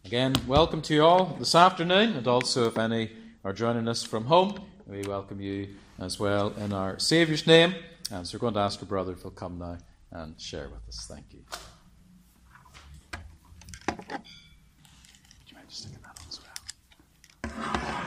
Again, welcome to you all this afternoon, and also if any are joining us from home, we welcome you as well in our Saviour's name. And so we're going to ask our brother if he'll come now and share with us. Thank you. Would you mind just sticking that on as well?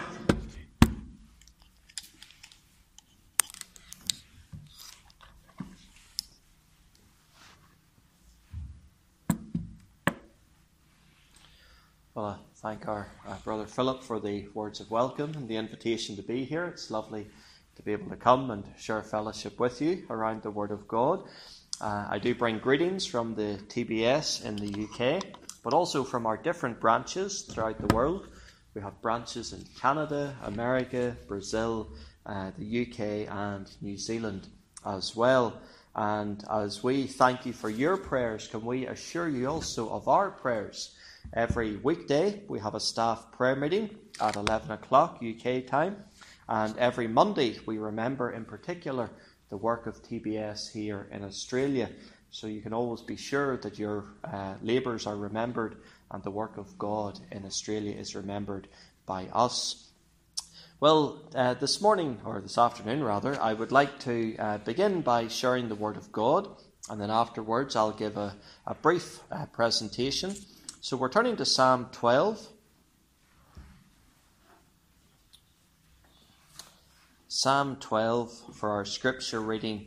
Well, I thank our brother Philip for the words of welcome and the invitation to be here. It's lovely to be able to come and share fellowship with you around the Word of God. I do bring greetings from the TBS in the UK, but also from our different branches throughout the world. We have branches in Canada, America, Brazil, the UK and New Zealand as well. And as we thank you for your prayers, can we assure you also of our prayers? Every weekday we have a staff prayer meeting at 11 o'clock UK time, and every Monday we remember in particular the work of TBS here in Australia, so you can always be sure that your labours are remembered and the work of God in Australia is remembered by us. Well, this morning, or this afternoon rather, I would like to begin by sharing the Word of God, and then afterwards I'll give a brief presentation. So we're turning to Psalm 12. Psalm 12 for our scripture reading.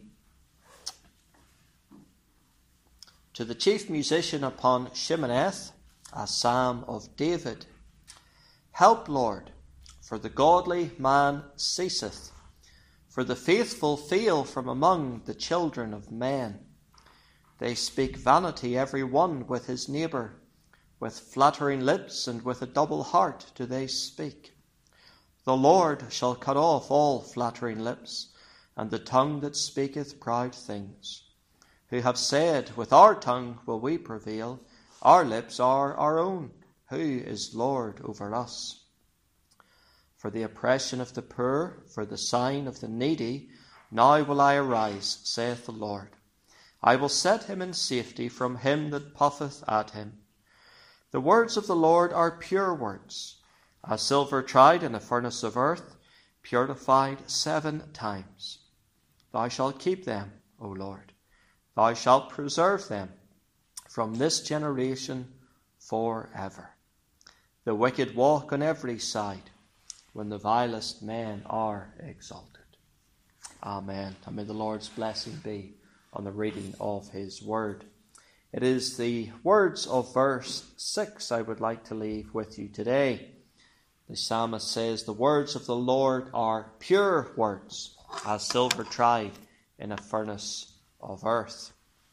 To the chief musician upon Sheminith, a psalm of David. Help, Lord, for the godly man ceaseth, for the faithful fail from among the children of men. They speak vanity every one with his neighbour. With flattering lips and with a double heart do they speak. The Lord shall cut off all flattering lips, and the tongue that speaketh proud things. Who have said, with our tongue will we prevail, our lips are our own. Who is Lord over us? For the oppression of the poor, for the sign of the needy, now will I arise, saith the Lord. I will set him in safety from him that puffeth at him. The words of the Lord are pure words, as silver tried in a furnace of earth, purified 7 times. Thou shalt keep them, O Lord. Thou shalt preserve them from this generation forever. The wicked walk on every side, when the vilest men are exalted. Amen. And may the Lord's blessing be on the reading of his word. It is the words of verse 6 I would like to leave with you today. The psalmist says, the words of the Lord are pure words, as silver tried in a furnace of earth.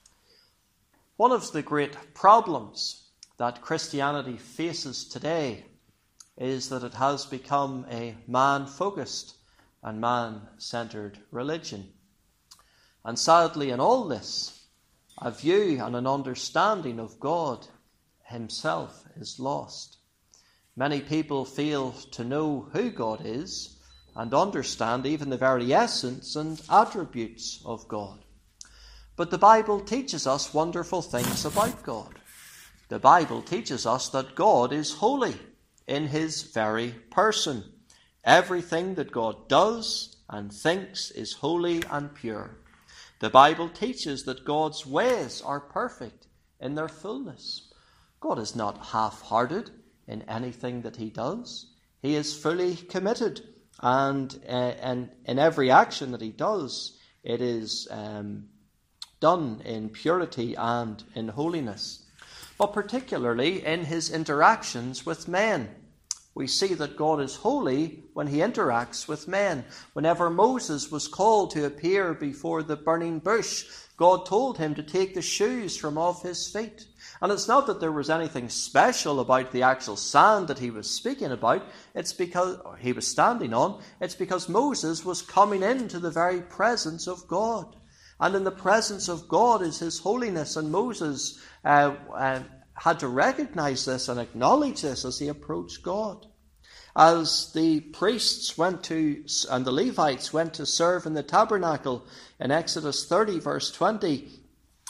One of the great problems that Christianity faces today is that it has become a man-focused and man-centered religion. And sadly, in all this, a view and an understanding of God himself is lost. Many people fail to know who God is and understand even the very essence and attributes of God. But the Bible teaches us wonderful things about God. The Bible teaches us that God is holy in his very person. Everything that God does and thinks is holy and pure. The Bible teaches that God's ways are perfect in their fullness. God is not half-hearted in anything that he does. He is fully committed, and in every action that he does, it is done in purity and in holiness. But particularly in his interactions with men. We see that God is holy when he interacts with men. Whenever Moses was called to appear before the burning bush, God told him to take the shoes from off his feet. And it's not that there was anything special about the actual sand that he was speaking about. It's because he was standing on. It's because Moses was coming into the very presence of God. And in the presence of God is his holiness. And Moses had to recognize this and acknowledge this as he approached God. As the priests went to, and the Levites went to serve in the tabernacle in Exodus 30 verse 20,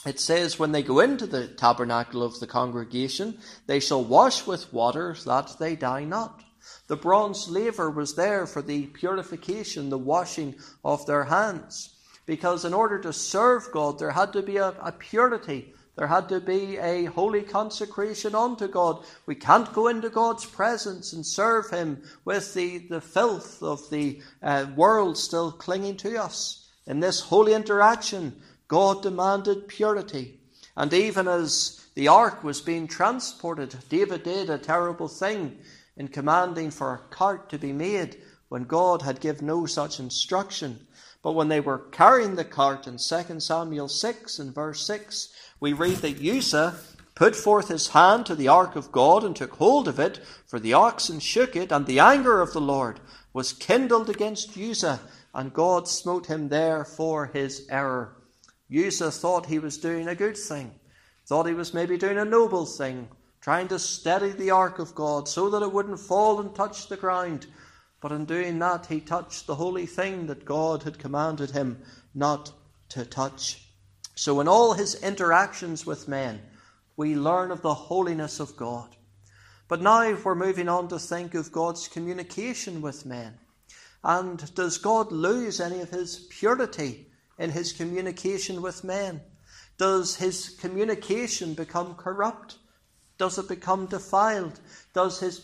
it says, when they go into the tabernacle of the congregation, they shall wash with water that they die not. The bronze laver was there for the purification, the washing of their hands. Because in order to serve God, there had to be a purity. There had to be a holy consecration unto God. We can't go into God's presence and serve Him with the filth of the world still clinging to us. In this holy interaction, God demanded purity. And even as the ark was being transported, David did a terrible thing in commanding for a cart to be made when God had given no such instruction. But when they were carrying the cart in 2 Samuel 6 and verse 6, we read that Uzzah put forth his hand to the ark of God and took hold of it, for the oxen shook it, and the anger of the Lord was kindled against Uzzah, and God smote him there for his error. Uzzah thought he was doing a good thing, thought he was maybe doing a noble thing, trying to steady the ark of God so that it wouldn't fall and touch the ground. But in doing that, he touched the holy thing that God had commanded him not to touch. So in all his interactions with men, we learn of the holiness of God. But now we're moving on to think of God's communication with men. And does God lose any of his purity in his communication with men? Does his communication become corrupt? Does it become defiled? Does his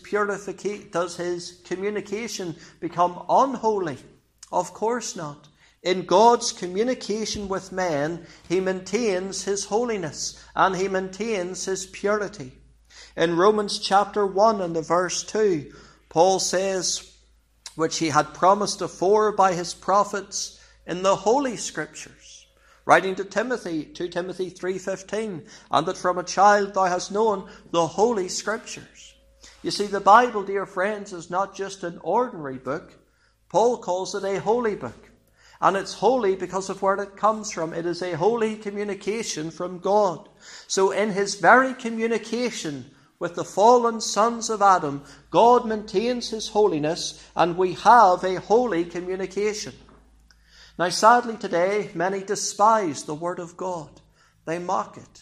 communication become unholy? Of course not. In God's communication with men, he maintains his holiness and he maintains his purity. In Romans chapter 1 and the verse 2, Paul says, which he had promised afore by his prophets in the Holy Scriptures, writing to Timothy, 2 Timothy 3:15, and that from a child thou hast known the Holy Scriptures. You see, the Bible, dear friends, is not just an ordinary book. Paul calls it a holy book. And it's holy because of where it comes from. It is a holy communication from God. So in his very communication with the fallen sons of Adam, God maintains his holiness, and we have a holy communication. Now, sadly today, many despise the Word of God. They mock it.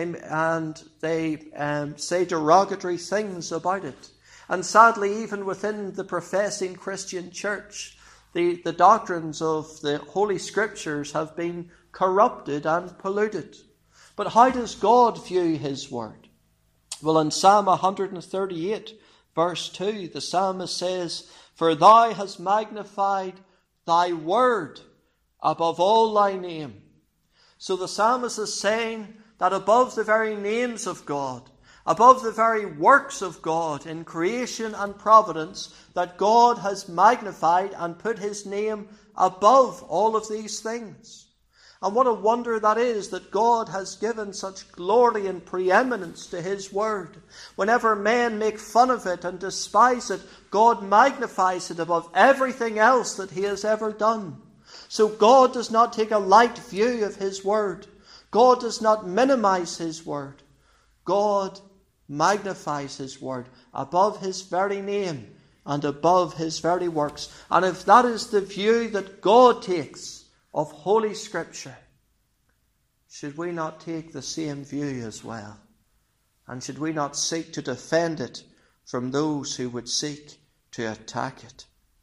They say derogatory things about it. And sadly, even within the professing Christian church, the doctrines of the Holy Scriptures have been corrupted and polluted. But how does God view his Word? Well, in Psalm 138, verse 2, the psalmist says, "For thou hast magnified thy word above all thy name." So the psalmist is saying that above the very names of God, above the very works of God in creation and providence, that God has magnified and put his name above all of these things. And what a wonder that is, that God has given such glory and preeminence to his word. Whenever men make fun of it and despise it, God magnifies it above everything else that he has ever done. So God does not take a light view of his word. God does not minimize his word. God magnifies his word above his very name and above his very works. And if that is the view that God takes of Holy Scripture, should we not take the same view as well? And should we not seek to defend it from those who would seek to attack it?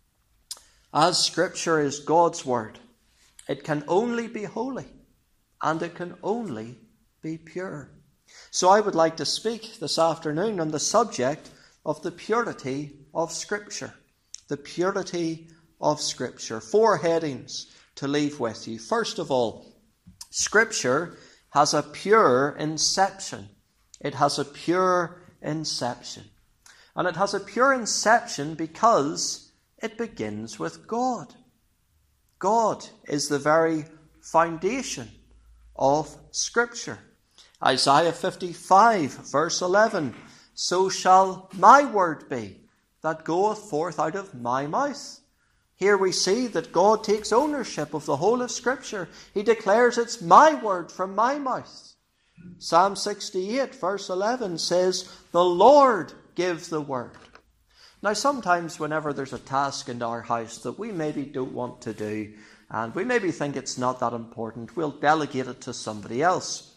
As Scripture is God's word, it can only be holy and it can only be pure. So I would like to speak this afternoon on the subject of the purity of Scripture. The purity of Scripture. 4 headings to leave with you. First of all, Scripture has a pure inception. It has a pure inception. And it has a pure inception because it begins with God. God is the very foundation of Scripture. Isaiah 55 verse 11, "So shall my word be that goeth forth out of my mouth." Here we see that God takes ownership of the whole of Scripture. He declares, it's my word from my mouth. Psalm 68 verse 11 says, "The Lord gives the word." Now sometimes whenever there's a task in our house that we maybe don't want to do, and we maybe think it's not that important, we'll delegate it to somebody else.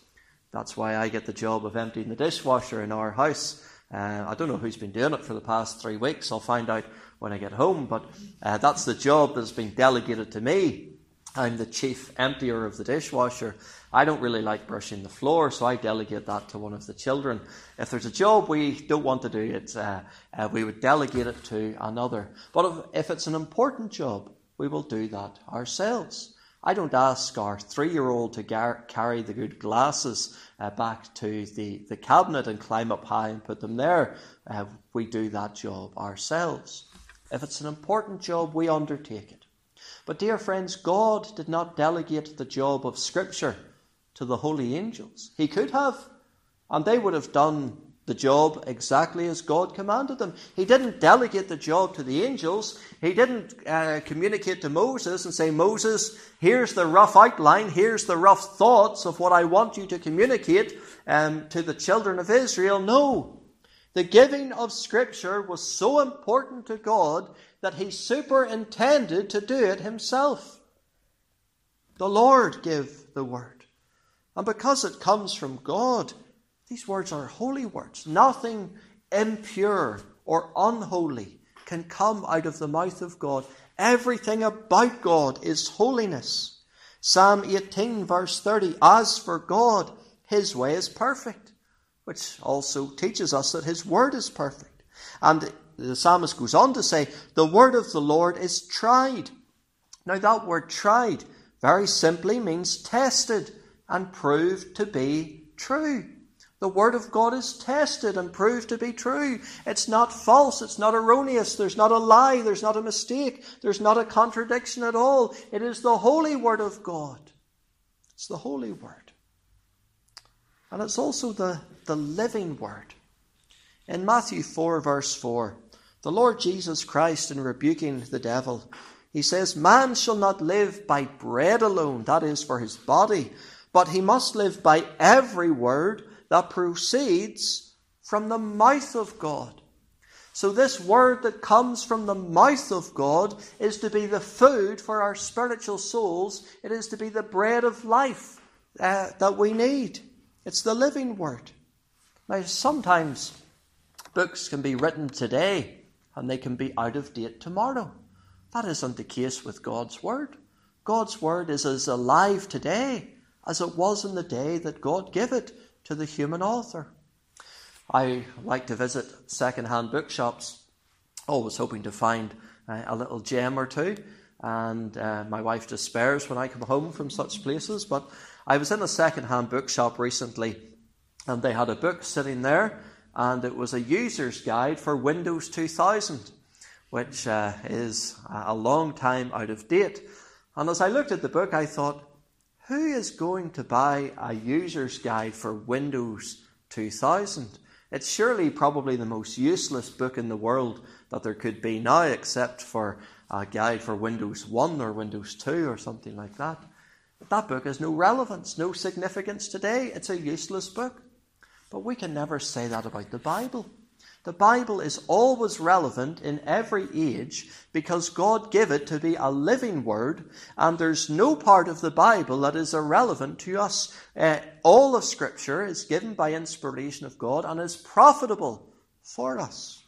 That's why I get the job of emptying the dishwasher in our house. I don't know who's been doing it for the past 3 weeks. I'll find out when I get home. But that's the job that's been delegated to me. I'm the chief emptier of the dishwasher. I don't really like brushing the floor, so I delegate that to one of the children. If there's a job we don't want to do, we would delegate it to another. But if it's an important job, we will do that ourselves. I don't ask our 3-year-old to carry the good glasses back to the cabinet and climb up high and put them there. We do that job ourselves. If it's an important job, we undertake it. But dear friends, God did not delegate the job of Scripture to the holy angels. He could have, and they would have done the job exactly as God commanded them. He didn't delegate the job to the angels. He didn't communicate to Moses and say, Moses, here's the rough outline, here's the rough thoughts of what I want you to communicate to the children of Israel. No. The giving of Scripture was so important to God that he superintended to do it himself. The Lord gave the word. And because it comes from God, these words are holy words. Nothing impure or unholy can come out of the mouth of God. Everything about God is holiness. Psalm 18 verse 30, as for God, his way is perfect, which also teaches us that his word is perfect. And the psalmist goes on to say, the word of the Lord is tried. Now that word tried very simply means tested and proved to be true. The word of God is tested and proved to be true. It's not false. It's not erroneous. There's not a lie. There's not a mistake. There's not a contradiction at all. It is the holy word of God. It's the holy word. And it's also the living word. In Matthew 4 verse 4, the Lord Jesus Christ, in rebuking the devil, he says, man shall not live by bread alone, that is for his body, but he must live by every word that proceeds from the mouth of God. So this word that comes from the mouth of God is to be the food for our spiritual souls. It is to be the bread of life that we need. It's the living word. Now, sometimes books can be written today and they can be out of date tomorrow. That isn't the case with God's word. God's word is as alive today as it was in the day that God gave it to the human author. I like to visit second-hand bookshops, always hoping to find a little gem or two, and my wife despairs when I come home from such places. But I was in a second-hand bookshop recently, and they had a book sitting there, and it was a user's guide for Windows 2000, which is a long time out of date. And as I looked at the book, I thought, who is going to buy a user's guide for Windows 2000? It's surely probably the most useless book in the world that there could be now, except for a guide for Windows 1 or Windows 2 or something like that. But that book has no relevance, no significance today. It's a useless book. But we can never say that about the Bible. The Bible is always relevant in every age because God gave it to be a living word, and there's no part of the Bible that is irrelevant to us. All of Scripture is given by inspiration of God and is profitable for us.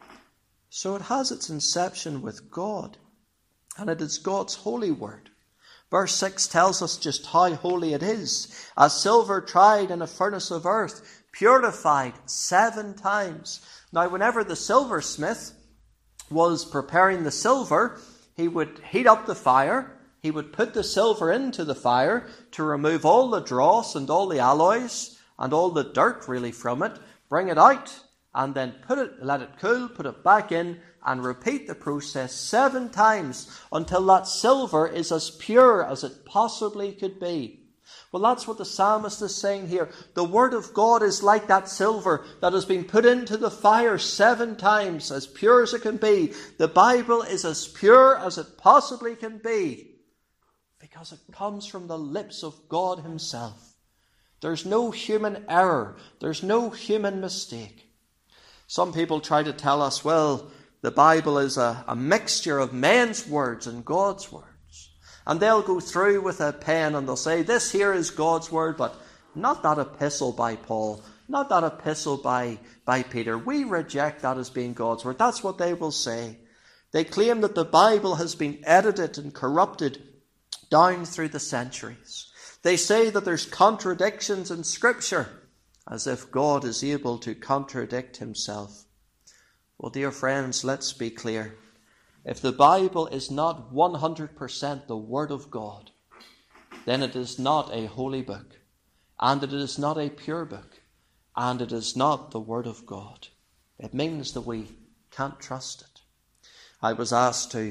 So it has its inception with God, and it is God's holy word. Verse 6 tells us just how holy it is. As silver tried in a furnace of earth, purified 7 times. Now, whenever the silversmith was preparing the silver, he would heat up the fire. He would put the silver into the fire to remove all the dross and all the alloys and all the dirt really from it, bring it out, and then let it cool, put it back in, and repeat the process 7 times until that silver is as pure as it possibly could be. Well, that's what the psalmist is saying here. The word of God is like that silver that has been put into the fire 7 times, as pure as it can be. The Bible is as pure as it possibly can be because it comes from the lips of God himself. There's no human error. There's no human mistake. Some people try to tell us, well, the Bible is a mixture of men's words and God's words. And they'll go through with a pen and they'll say, this here is God's word, but not that epistle by Paul, not that epistle by Peter. We reject that as being God's word. That's what they will say. They claim that the Bible has been edited and corrupted down through the centuries. They say that there's contradictions in Scripture, as if God is able to contradict himself. Well, dear friends, let's be clear. If the Bible is not 100% the Word of God, then it is not a holy book, and it is not a pure book, and it is not the Word of God. It means that we can't trust it. I was asked to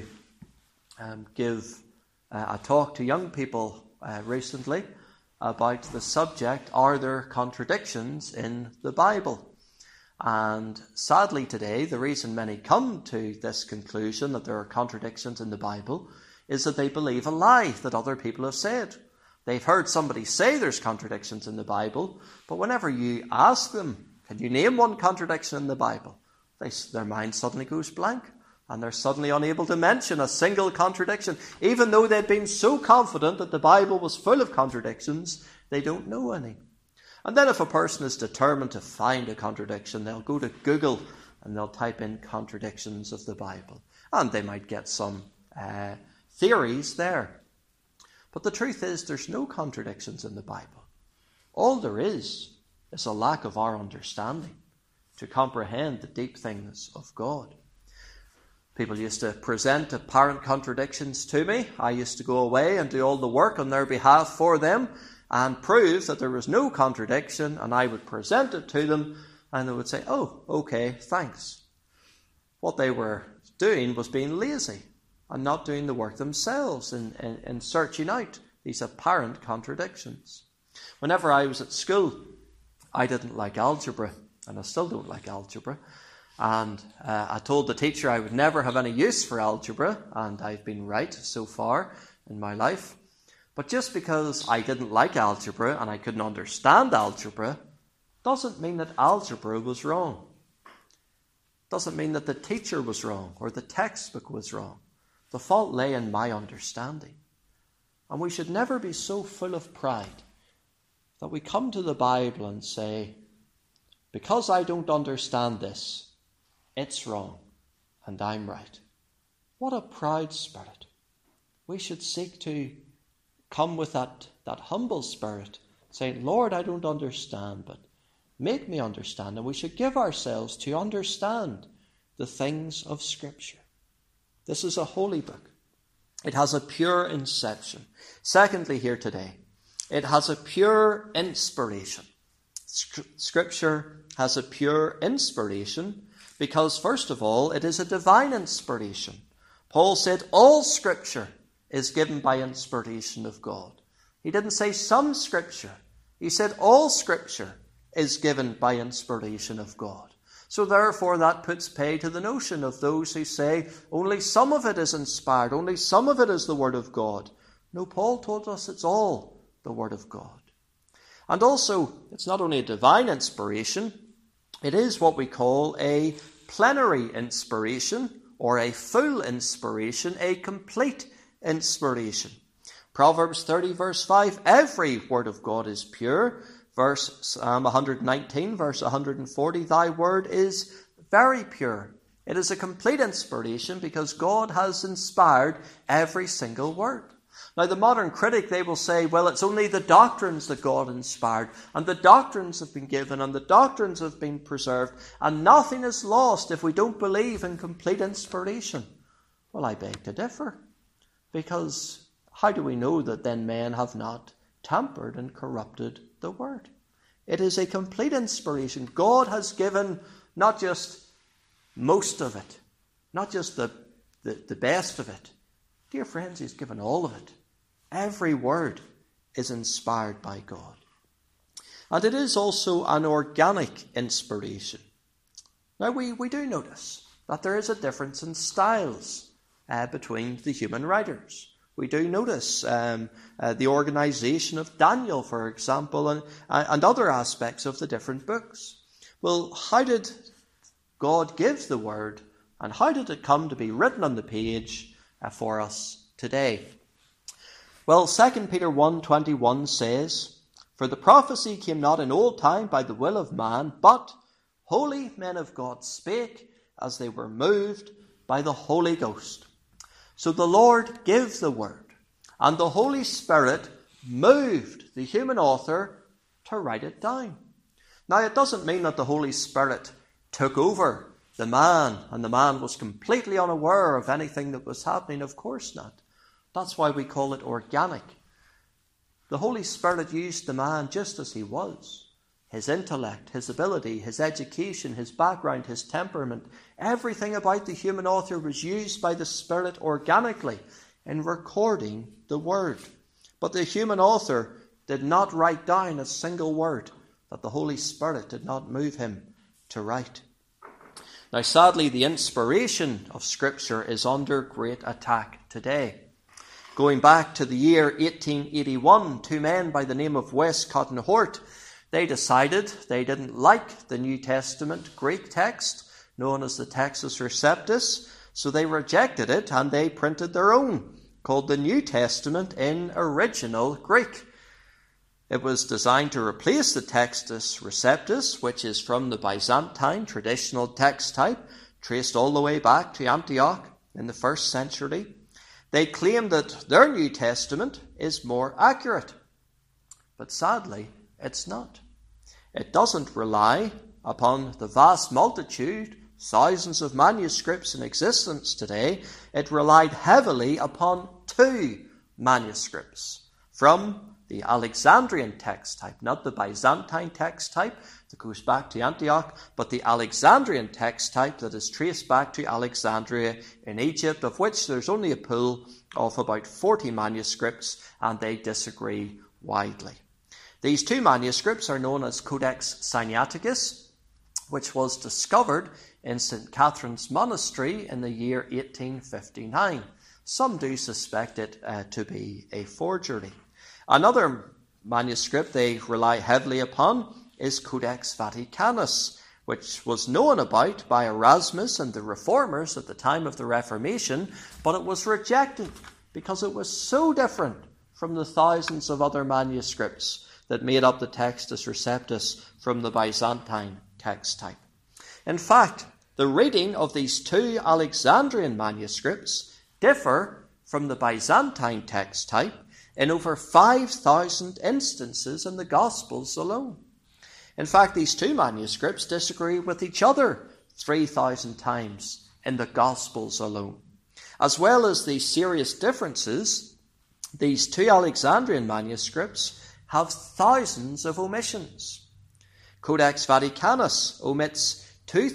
give a talk to young people recently about the subject, are there contradictions in the Bible? And sadly today, the reason many come to this conclusion that there are contradictions in the Bible is that they believe a lie that other people have said. They've heard somebody say there's contradictions in the Bible, but whenever you ask them, can you name one contradiction in the Bible? Their mind suddenly goes blank, and they're suddenly unable to mention a single contradiction. Even though they'd been so confident that the Bible was full of contradictions, they don't know any. And then if a person is determined to find a contradiction, they'll go to Google and they'll type in contradictions of the Bible. And they might get some theories there. But the truth is, there's no contradictions in the Bible. All there is a lack of our understanding to comprehend the deep things of God. People used to present apparent contradictions to me. I used to go away and do all the work on their behalf for them and prove that there was no contradiction, and I would present it to them and they would say, oh, okay, thanks. What they were doing was being lazy and not doing the work themselves in searching out these apparent contradictions. Whenever I was at school, I didn't like algebra, and I still don't like algebra. And I told the teacher I would never have any use for algebra, and I've been right so far in my life. But just because I didn't like algebra and I couldn't understand algebra doesn't mean that algebra was wrong. Doesn't mean that the teacher was wrong or the textbook was wrong. The fault lay in my understanding. And we should never be so full of pride that we come to the Bible and say, because I don't understand this, it's wrong and I'm right. What a proud spirit. We should seek to come with that humble spirit, saying, Lord, I don't understand, but make me understand. And we should give ourselves to understand the things of Scripture. This is a holy book. It has a pure inception. Secondly, here today, it has a pure inspiration. Scripture has a pure inspiration because, first of all, it is a divine inspiration. Paul said all Scripture is given by inspiration of God. He didn't say some Scripture. He said all Scripture is given by inspiration of God. So therefore that puts pay to the notion of those who say only some of it is inspired, only some of it is the Word of God. No, Paul told us it's all the Word of God. And also, it's not only a divine inspiration, it is what we call a plenary inspiration, or a full inspiration, a complete inspiration. Proverbs 30 verse 5, every word of God is pure. Psalm 119 verse 140, thy word is very pure. It is a complete inspiration because God has inspired every single word. Now the modern critic, they will say, well, it's only the doctrines that God inspired, and the doctrines have been given, and the doctrines have been preserved, and nothing is lost if we don't believe in complete inspiration. Well, I beg to differ, because how do we know that then men have not tampered and corrupted the word? It is a complete inspiration. God has given not just most of it, not just the best of it. Dear friends, he's given all of it. Every word is inspired by God. And it is also an organic inspiration. Now we do notice that there is a difference in styles between the human writers. We do notice the organization of Daniel, for example, and other aspects of the different books. Well, how did God give the word, and how did it come to be written on the page for us today? Well, 2 Peter 1:21 says, For the prophecy came not in old time by the will of man, but holy men of God spake as they were moved by the Holy Ghost. So the Lord gave the word, and the Holy Spirit moved the human author to write it down. Now, it doesn't mean that the Holy Spirit took over the man, and the man was completely unaware of anything that was happening. Of course not. That's why we call it organic. The Holy Spirit used the man just as he was. His intellect, his ability, his education, his background, his temperament, everything about the human author was used by the Spirit organically in recording the word. But the human author did not write down a single word that the Holy Spirit did not move him to write. Now, sadly, the inspiration of Scripture is under great attack today. Going back to the year 1881, two men by the name of Westcott and Hort, they decided they didn't like the New Testament Greek text, known as the Textus Receptus, so they rejected it and they printed their own, called the New Testament in original Greek. It was designed to replace the Textus Receptus, which is from the Byzantine traditional text type, traced all the way back to Antioch in the 1st century. They claim that their New Testament is more accurate. But sadly, it's not. It doesn't rely upon the vast multitude, thousands of manuscripts in existence today. It relied heavily upon two manuscripts from the Alexandrian text type, not the Byzantine text type that goes back to Antioch, but the Alexandrian text type that is traced back to Alexandria in Egypt, of which there's only a pool of about 40 manuscripts, and they disagree widely. These two manuscripts are known as Codex Sinaiticus, which was discovered in St. Catherine's Monastery in the year 1859. Some do suspect it to be a forgery. Another manuscript they rely heavily upon is Codex Vaticanus, which was known about by Erasmus and the Reformers at the time of the Reformation, but it was rejected because it was so different from the thousands of other manuscripts that made up the Textus Receptus from the Byzantine text type. In fact, the reading of these two Alexandrian manuscripts differ from the Byzantine text type in over 5,000 instances in the Gospels alone. In fact, these two manuscripts disagree with each other 3,000 times in the Gospels alone. As well as these serious differences, these two Alexandrian manuscripts have thousands of omissions. Codex Vaticanus omits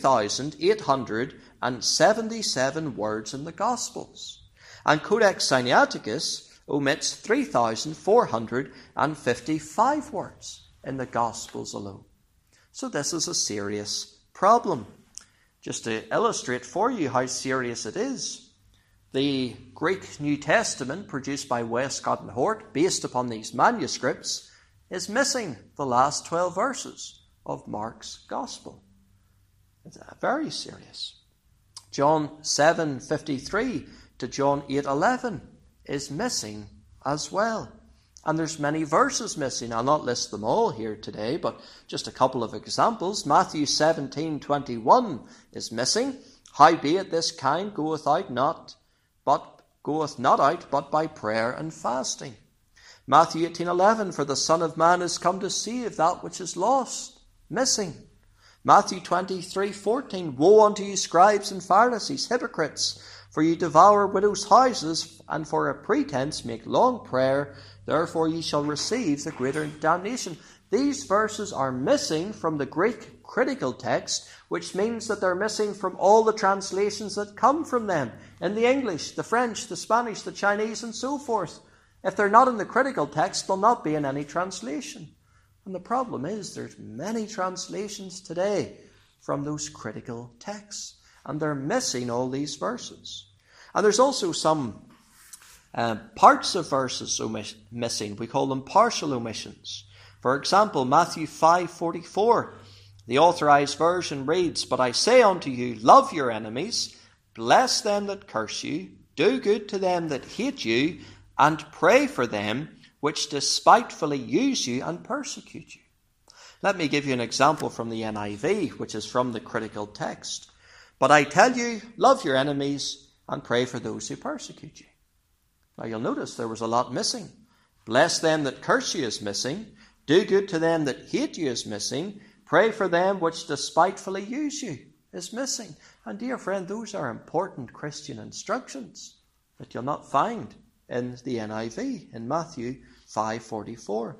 2,877 words in the Gospels, and Codex Sinaiticus omits 3,455 words in the Gospels alone. So this is a serious problem. Just to illustrate for you how serious it is, the Greek New Testament produced by Westcott and Hort, based upon these manuscripts, is missing the last 12 verses of Mark's Gospel. It's very serious. John 7:53 to John 8:11 is missing as well. And there's many verses missing. I'll not list them all here today, but just a couple of examples. Matthew 17:21 is missing. Howbeit this kind goeth not out but by prayer and fasting. Matthew 18:11, for the Son of Man is come to save that which is lost. Missing. Matthew 23:14, woe unto you, scribes and Pharisees, hypocrites, for ye devour widows' houses, and for a pretense make long prayer, therefore ye shall receive the greater damnation. These verses are missing from the Greek critical text, which means that they're missing from all the translations that come from them, in the English, the French, the Spanish, the Chinese, and so forth. If they're not in the critical text, they'll not be in any translation. And the problem is there's many translations today from those critical texts, and they're missing all these verses. And there's also some parts of verses missing. We call them partial omissions. For example, Matthew 5:44, the Authorized Version reads, but I say unto you, love your enemies, bless them that curse you, do good to them that hate you, and pray for them which despitefully use you and persecute you. Let me give you an example from the NIV, which is from the critical text. But I tell you, love your enemies and pray for those who persecute you. Now you'll notice there was a lot missing. Bless them that curse you is missing. Do good to them that hate you is missing. Pray for them which despitefully use you is missing. And dear friend, those are important Christian instructions that you'll not find in the NIV, in Matthew 5:44.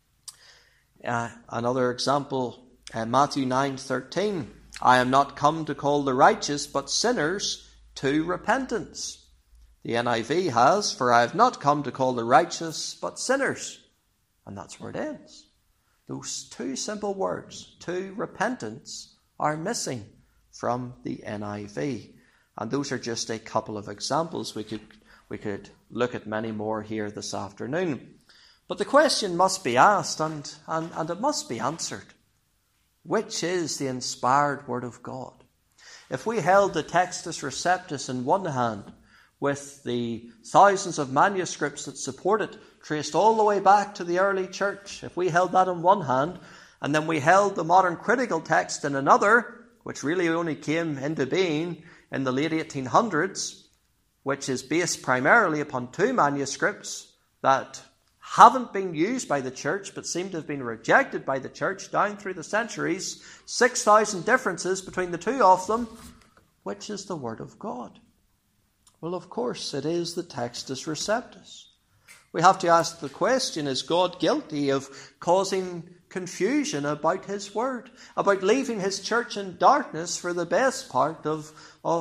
Another example, Matthew 9:13. I am not come to call the righteous, but sinners to repentance. The NIV has, for I have not come to call the righteous, but sinners. And that's where it ends. Those two simple words, to repentance, are missing from the NIV. And those are just a couple of examples. We could look at many more here this afternoon. But the question must be asked and it must be answered. Which is the inspired Word of God? If we held the Textus Receptus in one hand, with the thousands of manuscripts that support it, traced all the way back to the early church, if we held that in one hand, and then we held the modern critical text in another, which really only came into being in the late 1800s, which is based primarily upon two manuscripts that haven't been used by the church but seem to have been rejected by the church down through the centuries, 6,000 differences between the two of them, which is the Word of God? Well, of course, it is the Textus Receptus. We have to ask the question, is God guilty of causing confusion about His Word, about leaving His church in darkness for the best part of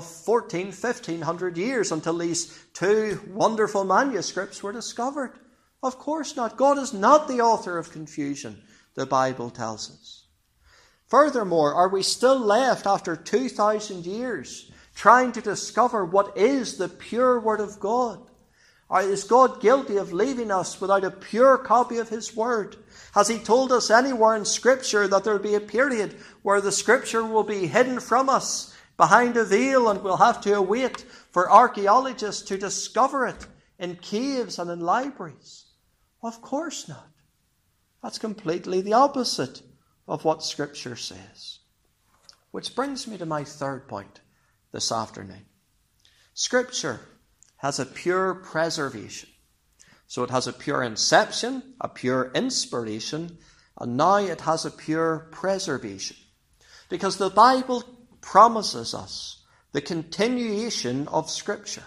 1,500 years until these two wonderful manuscripts were discovered? Of course not. God is not the author of confusion, the Bible tells us. Furthermore, are we still left after 2,000 years trying to discover what is the pure Word of God? Or is God guilty of leaving us without a pure copy of His Word? Has He told us anywhere in Scripture that there will be a period where the Scripture will be hidden from us behind a veil and we'll have to await for archaeologists to discover it in caves and in libraries? Of course not. That's completely the opposite of what Scripture says. Which brings me to my third point this afternoon. Scripture has a pure preservation. So it has a pure inception, a pure inspiration, and now it has a pure preservation. Because the Bible promises us the continuation of Scripture.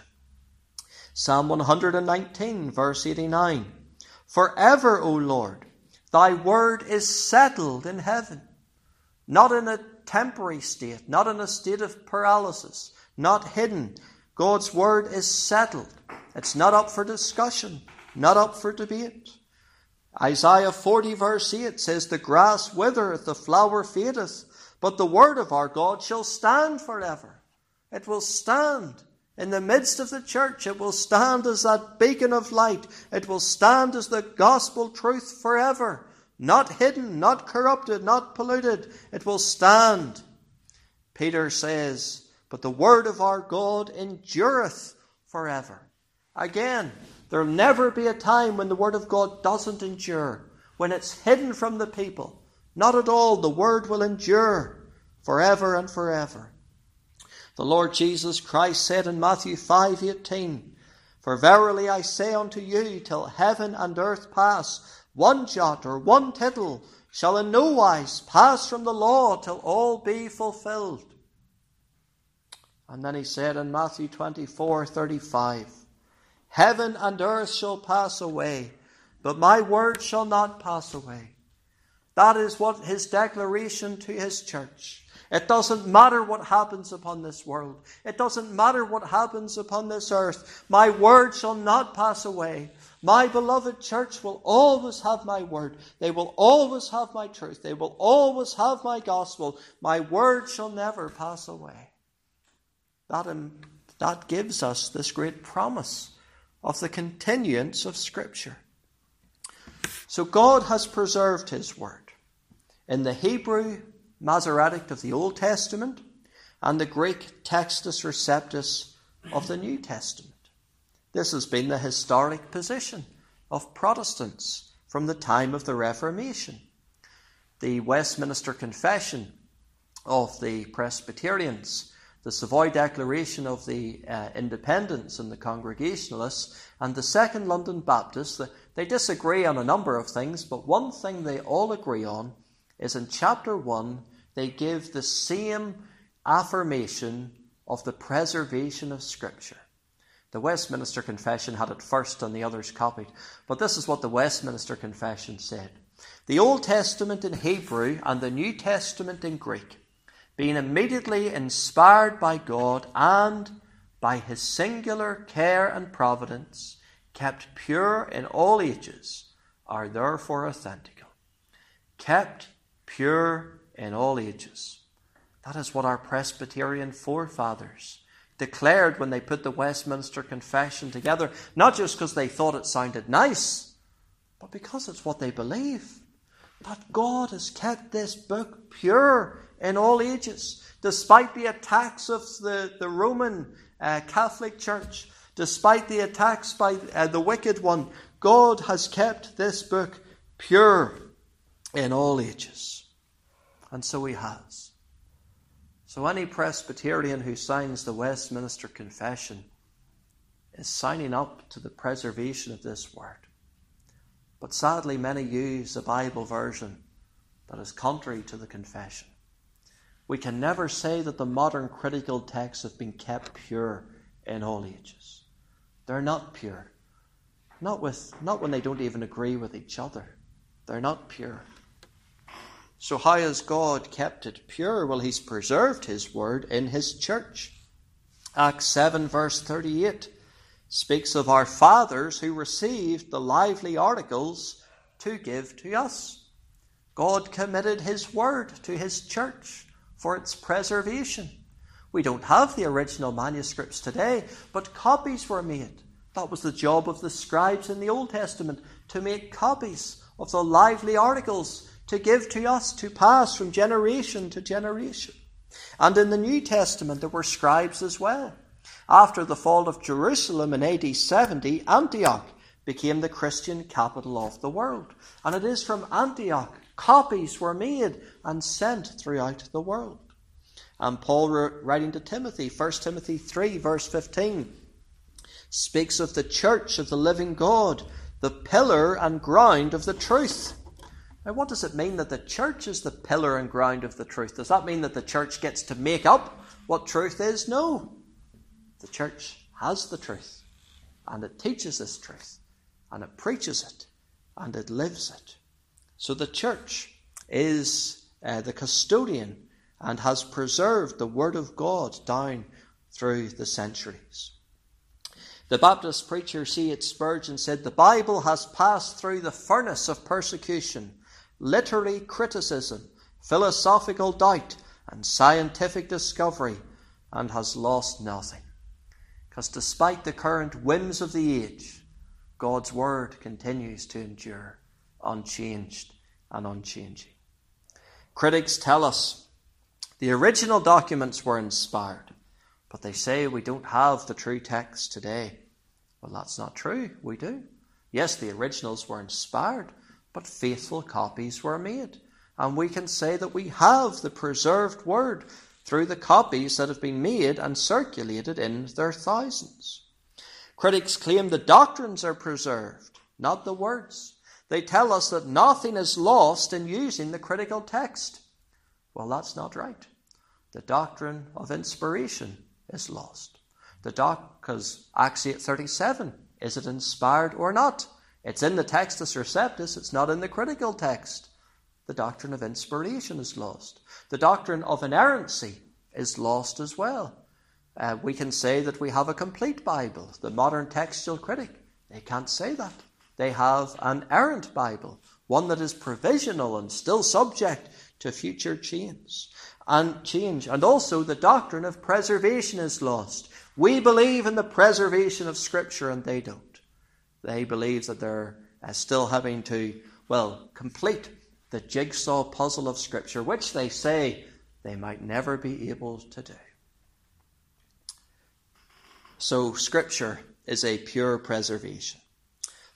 Psalm 119, verse 89. Forever, O Lord, thy word is settled in heaven. Not in a temporary state, not in a state of paralysis, not hidden. God's word is settled. It's not up for discussion, not up for debate. Isaiah 40 verse 8 says, the grass withereth, the flower fadeth, but the word of our God shall stand forever. It will stand in the midst of the church. It will stand as that beacon of light. It will stand as the gospel truth forever. Not hidden, not corrupted, not polluted. It will stand. Peter says, but the word of our God endureth forever. Again, there will never be a time when the word of God doesn't endure, when it's hidden from the people. Not at all. The word will endure forever and forever. The Lord Jesus Christ said in Matthew 5:18, for verily I say unto you, till heaven and earth pass, one jot or one tittle shall in no wise pass from the law till all be fulfilled. And then he said in Matthew 24:35, heaven and earth shall pass away, but my word shall not pass away. That is what his declaration to his church. It doesn't matter what happens upon this world. It doesn't matter what happens upon this earth. My word shall not pass away. My beloved church will always have my word. They will always have my truth. They will always have my gospel. My word shall never pass away. That gives us this great promise of the continuance of Scripture. So God has preserved His word in the Hebrew Masoretic of the Old Testament and the Greek Textus Receptus of the New Testament. This has been the historic position of Protestants from the time of the Reformation. The Westminster Confession of the Presbyterians, the Savoy Declaration of the Independents and the Congregationalists, and the Second London Baptists, they disagree on a number of things, but one thing they all agree on is in chapter 1, they give the same affirmation of the preservation of Scripture. The Westminster Confession had it first and the others copied, but this is what the Westminster Confession said. The Old Testament in Hebrew and the New Testament in Greek, being immediately inspired by God and by his singular care and providence, kept pure in all ages, are therefore authentical. Kept pure in all ages. That is what our Presbyterian forefathers declared when they put the Westminster Confession together, not just because they thought it sounded nice, but because it's what they believe. That God has kept this book pure in all ages, despite the attacks of the Roman Catholic Church, despite the attacks by the wicked one. God has kept this book pure in all ages. And so he has. So any Presbyterian who signs the Westminster Confession is signing up to the preservation of this word. But sadly, many use a Bible version that is contrary to the confession. We can never say that the modern critical texts have been kept pure in all ages. They're not pure. Not when they don't even agree with each other. They're not pure. So how has God kept it pure? Well, he's preserved his word in his church. Acts 7 verse 38 speaks of our fathers who received the lively articles to give to us. God committed his word to his church for its preservation. We don't have the original manuscripts today, but copies were made. That was the job of the scribes in the Old Testament, to make copies of the lively articles to give to us, to pass from generation to generation. And in the New Testament there were scribes as well. After the fall of Jerusalem in AD 70, Antioch became the Christian capital of the world. And it is from Antioch copies were made and sent throughout the world. And Paul, writing to Timothy, 1 Timothy 3 verse 15, speaks of the church of the living God, the pillar and ground of the truth. Now, what does it mean that the church is the pillar and ground of the truth? Does that mean that the church gets to make up what truth is? No. The church has the truth, and it teaches this truth, and it preaches it, and it lives it. So the church is the custodian and has preserved the word of God down through the centuries. The Baptist preacher C.H. Spurgeon said, "The Bible has passed through the furnace of persecution, literary criticism, philosophical doubt, and scientific discovery, and has lost nothing." Because despite the current whims of the age, God's word continues to endure, unchanged and unchanging. Critics tell us the original documents were inspired, but they say we don't have the true text today. Well, that's not true. We do. Yes, the originals were inspired, but faithful copies were made. And we can say that we have the preserved word through the copies that have been made and circulated in their thousands. Critics claim the doctrines are preserved, not the words. They tell us that nothing is lost in using the critical text. Well, that's not right. The doctrine of inspiration is lost. Because Acts 8:37, is it inspired or not? It's in the Textus Receptus, it's not in the critical text. The doctrine of inspiration is lost. The doctrine of inerrancy is lost as well. We can say that we have a complete Bible. The modern textual critic, they can't say that. They have an errant Bible, one that is provisional and still subject to future change. And also the doctrine of preservation is lost. We believe in the preservation of Scripture and they don't. They believe that they're still having to, complete the jigsaw puzzle of Scripture, which they say they might never be able to do. So Scripture is a pure preservation.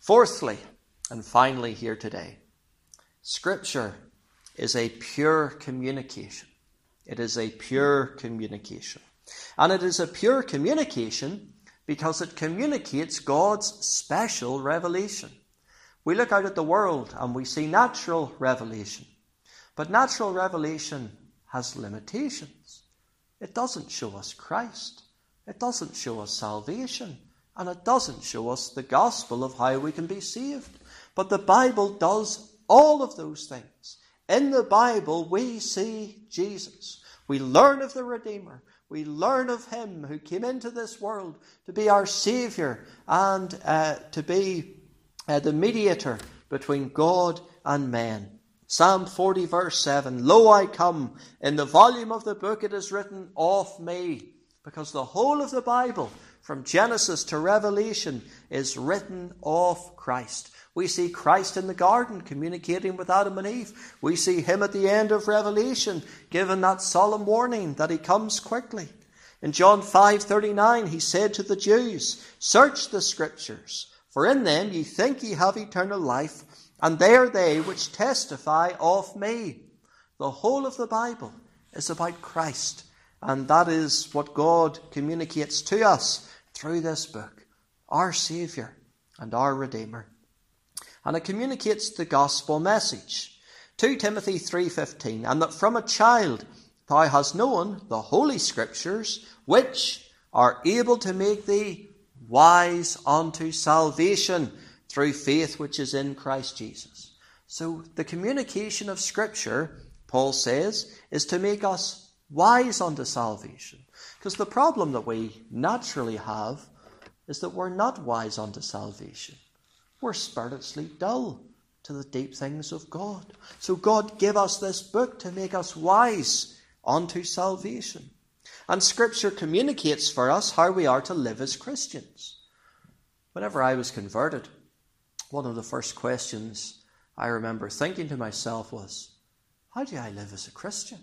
Fourthly, and finally here today, Scripture is a pure communication. It is a pure communication. And it is a pure communication because it communicates God's special revelation. We look out at the world and we see natural revelation. But natural revelation has limitations. It doesn't show us Christ. It doesn't show us salvation. And it doesn't show us the gospel of how we can be saved. But the Bible does all of those things. In the Bible, we see Jesus. We learn of the Redeemer. We learn of him who came into this world to be our Saviour and to be the mediator between God and men. Psalm 40 verse 7, Lo, I come, in the volume of the book it is written of me. Because the whole of the Bible, from Genesis to Revelation, is written of Christ. We see Christ in the garden communicating with Adam and Eve. We see him at the end of Revelation giving that solemn warning that he comes quickly. In John 5:39 he said to the Jews, Search the Scriptures, for in them ye think ye have eternal life, and they are they which testify of me. The whole of the Bible is about Christ, and that is what God communicates to us through this book, our Saviour and our Redeemer. And it communicates the gospel message. 2 Timothy 3:15, and that from a child thou hast known the Holy Scriptures, which are able to make thee wise unto salvation through faith which is in Christ Jesus. So the communication of Scripture, Paul says, is to make us wise unto salvation. Because the problem that we naturally have is that we're not wise unto salvation. We're spiritually dull to the deep things of God. So God gave us this book to make us wise unto salvation. And Scripture communicates for us how we are to live as Christians. Whenever I was converted, one of the first questions I remember thinking to myself was, how do I live as a Christian?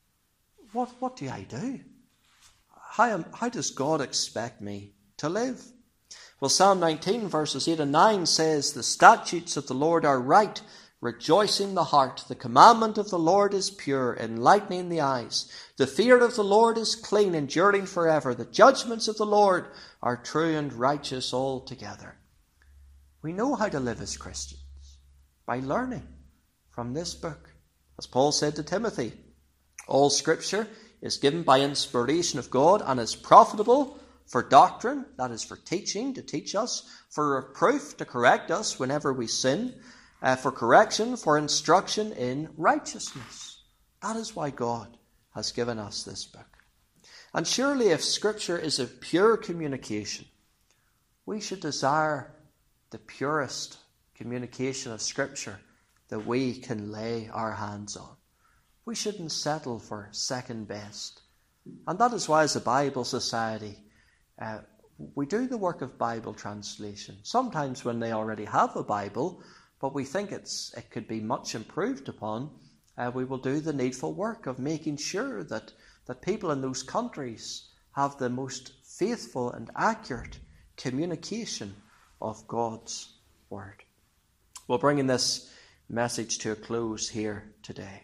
What do I do? How does God expect me to live? Well, Psalm 19 verses 8 and 9 says, The statutes of the Lord are right, rejoicing the heart. The commandment of the Lord is pure, enlightening the eyes. The fear of the Lord is clean, enduring forever. The judgments of the Lord are true and righteous altogether. We know how to live as Christians by learning from this book. As Paul said to Timothy, all Scripture is given by inspiration of God and is profitable for doctrine, that is for teaching, to teach us, for reproof, to correct us whenever we sin, for correction, for instruction in righteousness. That is why God has given us this book. And surely if Scripture is a pure communication, we should desire the purest communication of Scripture that we can lay our hands on. We shouldn't settle for second best. And that is why as a Bible Society, we do the work of Bible translation. Sometimes when they already have a Bible, but we think it could be much improved upon, we will do the needful work of making sure that people in those countries have the most faithful and accurate communication of God's Word. We're bringing this message to a close here today.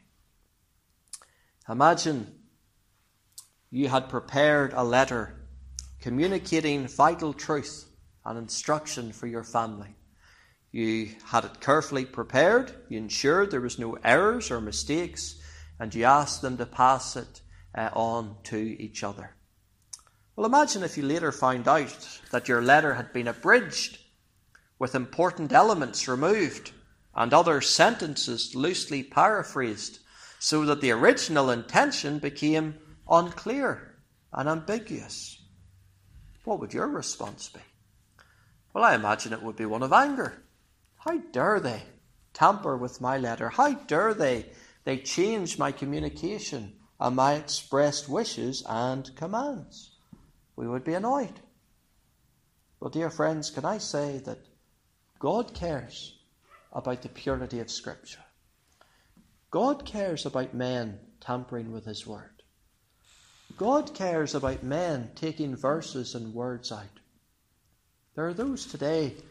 Imagine you had prepared a letter communicating vital truth and instruction for your family. You had it carefully prepared, you ensured there was no errors or mistakes, and you asked them to pass it on to each other. Well, imagine if you later found out that your letter had been abridged, with important elements removed and other sentences loosely paraphrased, so that the original intention became unclear and ambiguous. What would your response be? Well, I imagine it would be one of anger. How dare they tamper with my letter? How dare they change my communication and my expressed wishes and commands? We would be annoyed. Well, dear friends, can I say that God cares about the purity of Scripture. God cares about men tampering with His Word. God cares about men taking verses and words out. There are those today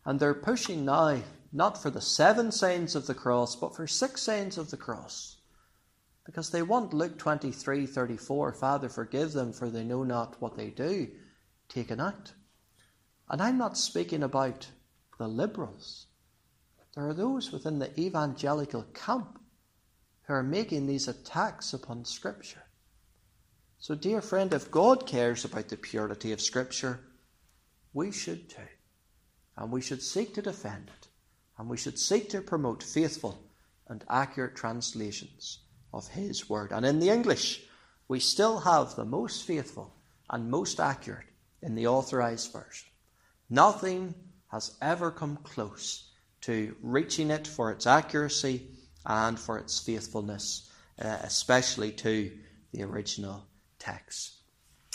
And they're pushing now, not for the 7 signs of the cross, but for 6 signs of the cross. Because they want Luke 23:34, Father, forgive them, for they know not what they do, taken out. And I'm not speaking about the liberals. There are those within the evangelical camp who are making these attacks upon Scripture. So, dear friend, if God cares about the purity of Scripture, we should too. And we should seek to defend it. And we should seek to promote faithful and accurate translations of His Word. And in the English, we still have the most faithful and most accurate in the Authorized Version. Nothing has ever come close to reaching it for its accuracy and for its faithfulness, especially to the original text.